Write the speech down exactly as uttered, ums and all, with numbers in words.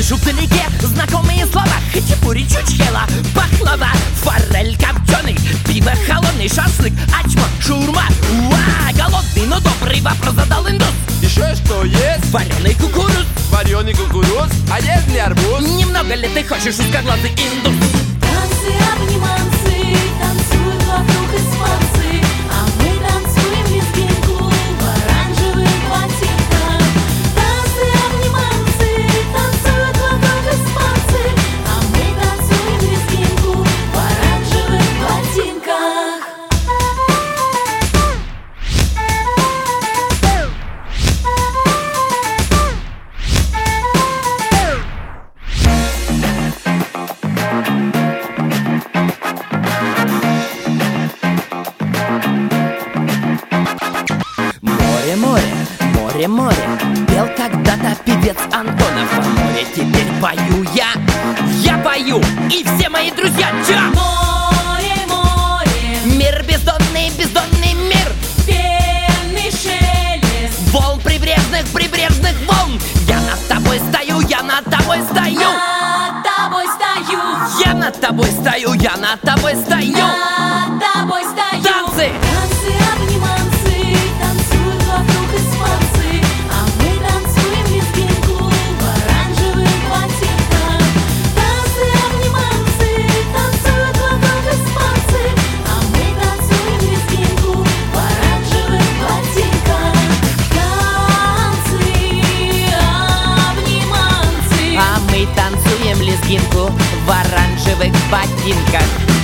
Слышу вдалеке знакомые слова: хачапури, чучхела, баклава, форель копченый, пиво холодный, шашлык, ачма, шаурма. Уа, голодный, но добрый вопрос задал индус. Еще что есть? Вареный кукуруз. Вареный кукуруз, а есть ли арбуз? Немного ли ты хочешь, узкоглазый индус? Танцы, обниманцы, танцуют вокруг испанцы, а мы танцуем лезгинку в оранжевых ботинках. Танцы, обниманцы, танцуют вокруг испанцы, а мы танцуем лезгинку в оранжевых ботинках. Море, море, море, море, пел когда-то певец Антонов. О море теперь пою я, я пою, и все мои друзья. Ча! Море, море, Мир бездонный, бездонный мир, пенный шелест. волн прибрежных, прибрежных волн. Я над тобой стою, я над тобой стою. Над тобой стою, Я над тобой стою, я над тобой стою. над тобой стою. Танцы! Танцы, обниманцы, танцуют вокруг испанцы, а мы танцуем лезгинку в оранжевых ботинках. Танцы, обниманцы, танцуют вокруг испанцы, а мы танцуем лезгинку в оранжевых ботинках. Танцы, обниманцы. А мы танцуем лезгинку в оранжевых ботинках.